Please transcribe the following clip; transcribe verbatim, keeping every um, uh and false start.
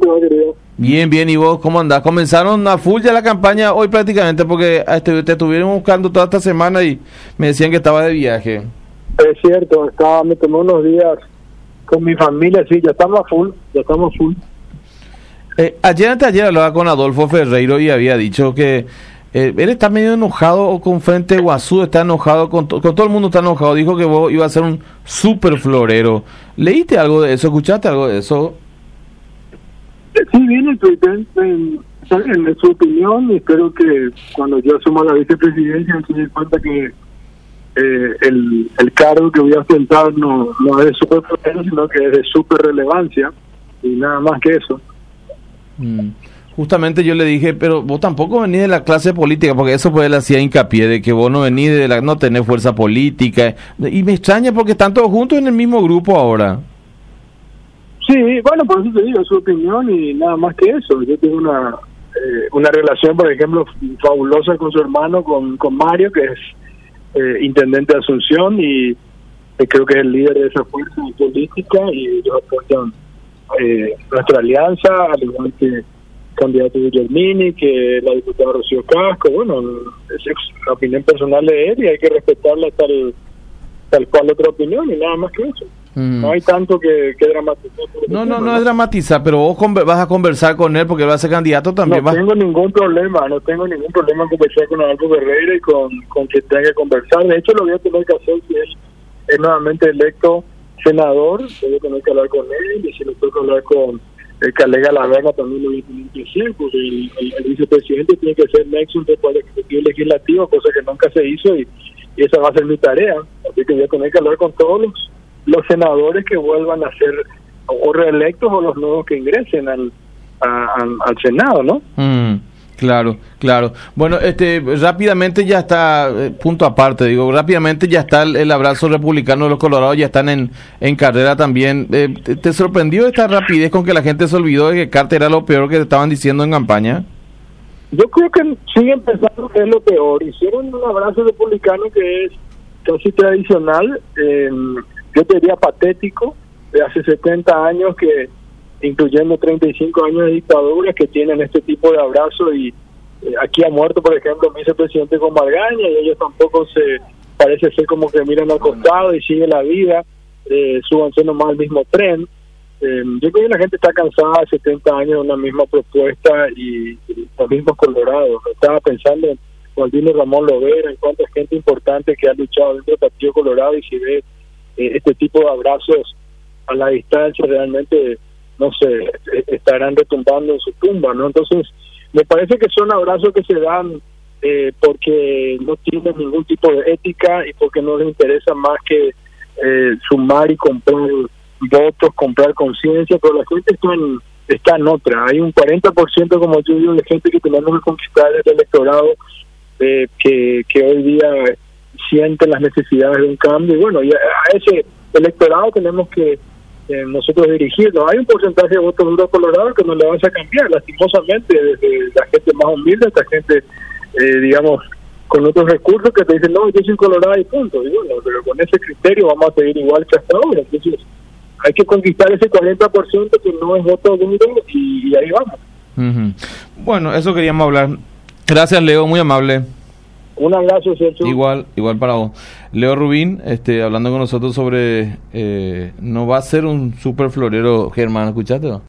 te va, querido? Bien, bien, ¿y vos cómo andás? Comenzaron a full ya la campaña hoy prácticamente porque este, te estuvieron buscando toda esta semana y me decían que estaba de viaje. Es cierto, estaba, me tomé unos días con mi familia, sí, ya estamos a full, ya estamos full. Eh, ayer, antes de ayer hablaba con Adolfo Ferreiro y había dicho que eh, él está medio enojado con Frente Guazú, está enojado, con, to- con todo el mundo está enojado, dijo que vos ibas a ser un super florero. ¿Leíste algo de eso? ¿Escuchaste algo de eso? Sí, viene el presidente en, en, en su opinión, y espero que cuando yo asuma la vicepresidencia se dé cuenta que eh, el, el cargo que voy a ostentar no, no es de super florero, sino que es de super relevancia, y nada más que eso. Mm. Justamente yo le dije, pero vos tampoco venís de la clase política, porque eso pues él hacía hincapié de que vos no venís de la, no tenés fuerza política, y me extraña porque están todos juntos en el mismo grupo ahora. Sí, bueno, por eso te digo, es su opinión y nada más que eso. Yo tengo una eh, una relación, por ejemplo, fabulosa con su hermano, con, con Mario, que es eh, intendente de Asunción, y eh, creo que es el líder de esa fuerza política, y ellos apoyan eh, nuestra alianza, al igual que el candidato Guillermini, que la diputada Rocío Casco. Bueno, es la opinión personal de él y hay que respetarla tal, tal cual otra opinión, y nada más que eso. Mm. No hay tanto que, que dramatizar. No, no, no es dramatizar, pero vos conver- vas a conversar con él porque él va a ser candidato también. No vas... tengo ningún problema, no tengo ningún problema en conversar con Adolfo Ferreira y con, con quien tenga que conversar. De hecho, lo voy a tener que hacer si él es nuevamente electo senador. Voy a tener que hablar con él, y si le tengo que hablar con el Calega La Verna también lo voy a tener que hacer, porque el, el, el vicepresidente tiene que ser nexo entre el Ejecutivo y Legislativo, cosa que nunca se hizo, y, y esa va a ser mi tarea. Así que voy a tener que hablar con todos los los senadores que vuelvan a ser o reelectos o los nuevos que ingresen al a, al, al Senado, ¿no? Mm, claro, claro. Bueno, este rápidamente ya está, eh, punto aparte, digo, rápidamente ya está el, el abrazo republicano de los Colorados, ya están en, en carrera también. Eh, te, ¿Te sorprendió esta rapidez con que la gente se olvidó de que Carter era lo peor que estaban diciendo en campaña? Yo creo que siguen pensando que es lo peor. Hicieron un abrazo republicano que es casi tradicional, eh, yo te diría patético, de hace setenta años, que incluyendo treinta y cinco años de dictadura, que tienen este tipo de abrazo. Y eh, aquí ha muerto, por ejemplo, el vicepresidente con Margaña, y ellos tampoco se parece ser como que miran al costado y sigue la vida, eh, súbanse nomás al mismo tren. Eh, yo creo que la gente está cansada de setenta años de una misma propuesta y, y los mismos colorados. Estaba pensando en Waldino Ramón Lovera, en cuánta gente importante que ha luchado dentro del Partido Colorado, y si ve este tipo de abrazos a la distancia, realmente, no sé, estarán retumbando en su tumba, ¿no? Entonces, me parece que son abrazos que se dan eh, porque no tienen ningún tipo de ética y porque no les interesa más que eh, sumar y comprar votos, comprar conciencia, pero la gente está en, está en otra. Hay un cuarenta por ciento, como yo digo, de gente que tenemos que conquistar el electorado, eh, que, que hoy día sienten las necesidades de un cambio, y bueno, y a, a ese electorado tenemos que eh, nosotros dirigirnos. Hay un porcentaje de votos duros colorados que no le vas a cambiar, lastimosamente, desde la gente más humilde hasta gente, eh, digamos, con otros recursos, que te dicen, no, yo soy colorado y punto. Y bueno, pero con ese criterio vamos a seguir igual que hasta ahora. Entonces, hay que conquistar ese cuarenta por ciento que no es voto duro, y, y ahí vamos. Uh-huh. Bueno, eso queríamos hablar. Gracias, Leo, muy amable. Un abrazo, Sergio. Igual, igual para vos. Leo Rubín, este, hablando con nosotros sobre, eh, no va a ser un super florero, Germán, ¿escuchaste?